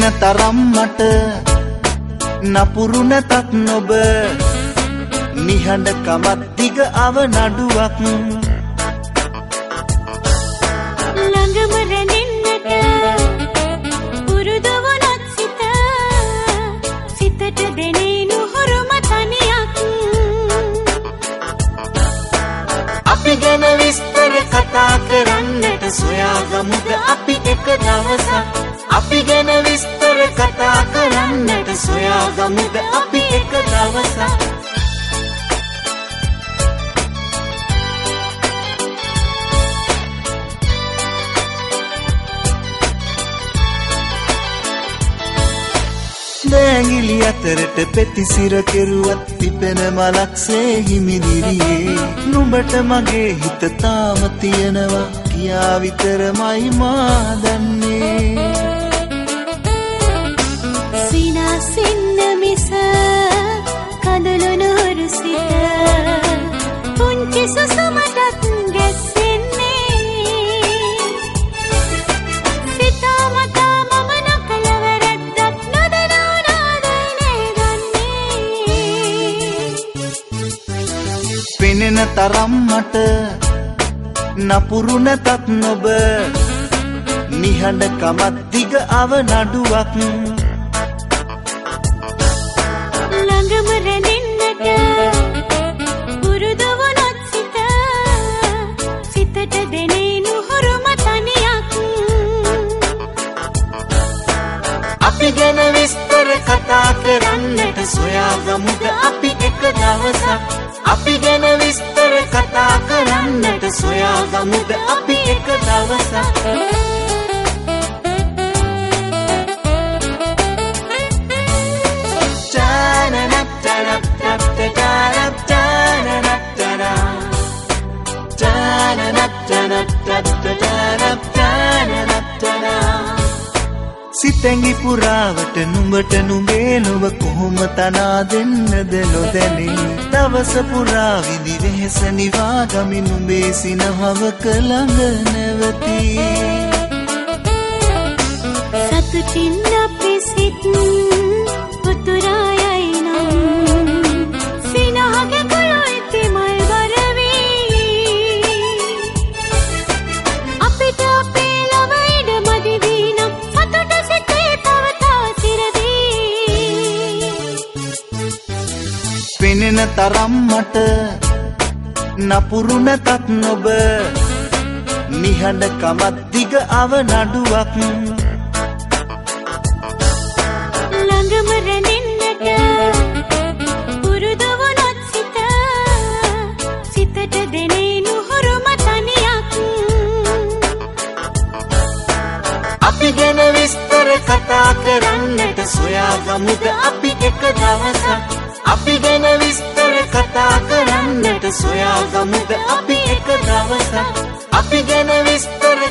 පෙනෙන තරම් මට නපුරු නැතත් නොබ නිහඬ කමත් දිග අව නඩුවක් ළඟම රැඳෙන්නට පුරුදු වුණත් සිතට දෙනේ නුහුරුම තනියක් අපි ගැන විස්තර කතා කරන්නට සොයාගමුද අපි එක දවසක් අපි ගැන විස්තර කතා කරන්නට සොයාගමුද අපි එක දවසක් දැඟිලි අතරට පෙතිසිර කෙරුවත් පිපෙන මලක්සේ හිමිදිරියේ නුඹට මගේ හිත තාම තියෙනවා කියා විතරමයි මා දන්නේ සිනාසින්න මිස කඳුළු නුහුරු සිත පුංචි සුසුමටත් ගැස්සෙන්නේ සිතාමතා මම නකල වැරැද්දක් නොදනා නාදයිනේ ගන්නේ පෙනෙන තරම් මට නපුරු නැතත් නොබ නිහඬ කමත් දිග අව නඩුවක් ළඟම රැඳෙන්නට පුරුදු වුණත් සිතට දෙනේ නුහුරුම තනියක් අපි ගැන විස්තර කතා කරන්නට සොයාගමුද අපි එක දවසක් අපි ගැන විස්තර කතා කරන්නට සොයාගමුද අපි එක දවසක් සිතැඟි පුරාවට නුඹට නුඹේ ලොව කොහොම තනා දෙන්නද නොදැනේ දවස පුරා විඳි වෙහෙස නිවා ගමි නුඹේ සිනහවක ළඟ නැවතී සතුටින් අපේ සිත් උතුරායයි නම් සිනහගේ කුළුයිති මල් වරවී අපිට අපේ ලව ඉඩ මදි වී නම් සතුට සිතේ තව තාසිරදී පෙනෙන තරම් මට නපුරු නැතත් නොබ නිහඬ කමත් දිග අව නඩුවක් ළඟම රැඳෙන්නට පුරුදු වුණත් සිතට දෙනේ නුහුරුම තනියක් අපි ගැන විස්තර කතා කරන්නට සොයාගමුද අපි එක දවසක් අපි ගැන විස්තර කතා කරන්නට සොයාගමුද අපි එක දවසක් අපි ගැන විස්තර